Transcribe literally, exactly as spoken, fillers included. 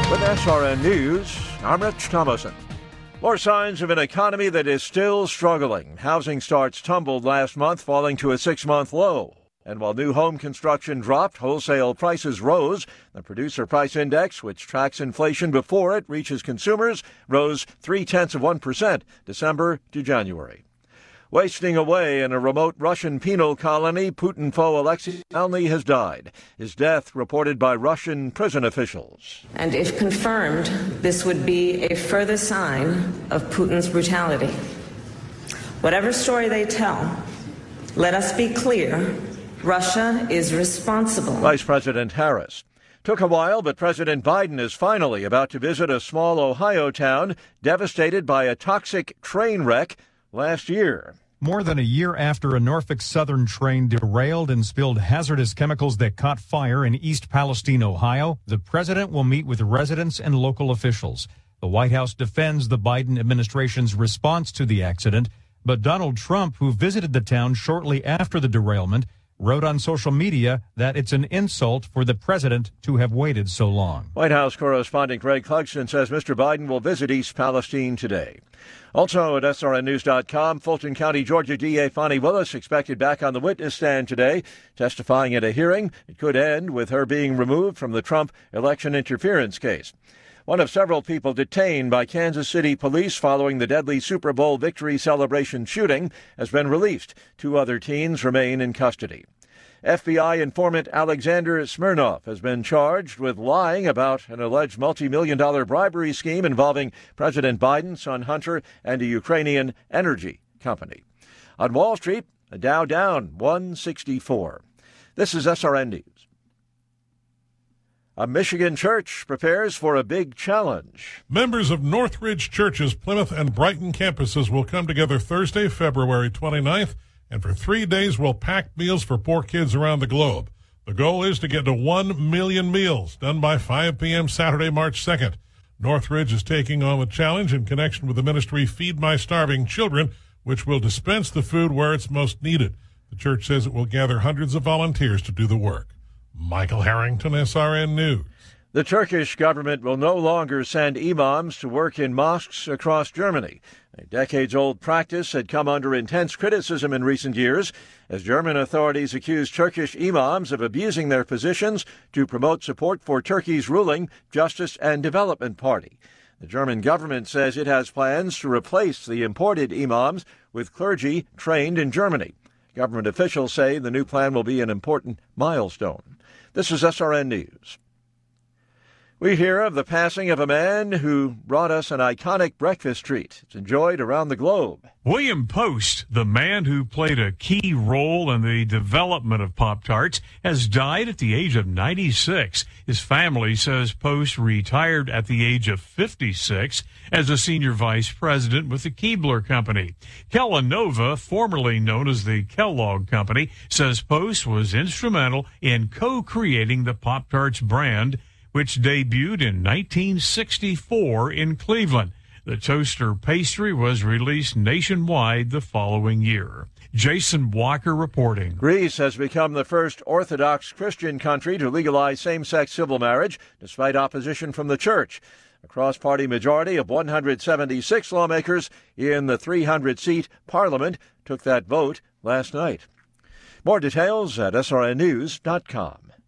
With S R N News, I'm Rich Thomason. More signs of an economy that is still struggling. Housing starts tumbled last month, falling to a six-month low. And while new home construction dropped, wholesale prices rose. The Producer Price Index, which tracks inflation before it reaches consumers, rose three-tenths of one percent, December to January. Wasting away in a remote Russian penal colony, Putin foe Alexei Navalny has died. His death reported by Russian prison officials. And if confirmed, this would be a further sign of Putin's brutality. Whatever story they tell, let us be clear, Russia is responsible. Vice President Harris. Took a while, but President Biden is finally about to visit a small Ohio town devastated by a toxic train wreck last year. More than a year after a Norfolk Southern train derailed and spilled hazardous chemicals that caught fire in East Palestine, Ohio, the president will meet with residents and local officials. The White House defends the Biden administration's response to the accident, but Donald Trump, who visited the town shortly after the derailment, wrote on social media that it's an insult for the president to have waited so long. White House correspondent Greg Clugston says Mister Biden will visit East Palestine today. Also at S R N news dot com, Fulton County, Georgia D A Fani Willis expected back on the witness stand today, testifying at a hearing. It could end with her being removed from the Trump election interference case. One of several people detained by Kansas City police following the deadly Super Bowl victory celebration shooting has been released. Two other teens remain in custody. F B I informant Alexander Smirnov has been charged with lying about an alleged multi-million dollar bribery scheme involving President Biden, son Hunter, and a Ukrainian energy company. On Wall Street, the Dow down one sixty-four. This is S R N News. A Michigan church prepares for a big challenge. Members of Northridge Church's Plymouth and Brighton campuses will come together Thursday, February twenty-ninth, and for three days will pack meals for poor kids around the globe. The goal is to get to one million meals, done by five p.m. Saturday, March second. Northridge is taking on the challenge in connection with the ministry Feed My Starving Children, which will dispense the food where it's most needed. The church says it will gather hundreds of volunteers to do the work. Michael Harrington, S R N News. The Turkish government will no longer send imams to work in mosques across Germany. A decades-old practice had come under intense criticism in recent years as German authorities accused Turkish imams of abusing their positions to promote support for Turkey's ruling Justice and Development Party. The German government says it has plans to replace the imported imams with clergy trained in Germany. Government officials say the new plan will be an important milestone. This is S R N News. We hear of the passing of a man who brought us an iconic breakfast treat. It's enjoyed around the globe. William Post, the man who played a key role in the development of Pop-Tarts, has died at the age of ninety-six. His family says Post retired at the age of fifty-six as a senior vice president with the Keebler Company. Kellanova, formerly known as the Kellogg Company, says Post was instrumental in co-creating the Pop-Tarts brand, which debuted in nineteen sixty-four in Cleveland. The toaster pastry was released nationwide the following year. Jason Walker reporting. Greece has become the first Orthodox Christian country to legalize same-sex civil marriage, despite opposition from the church. A cross-party majority of one hundred seventy-six lawmakers in the three hundred seat parliament took that vote last night. More details at S R N news dot com.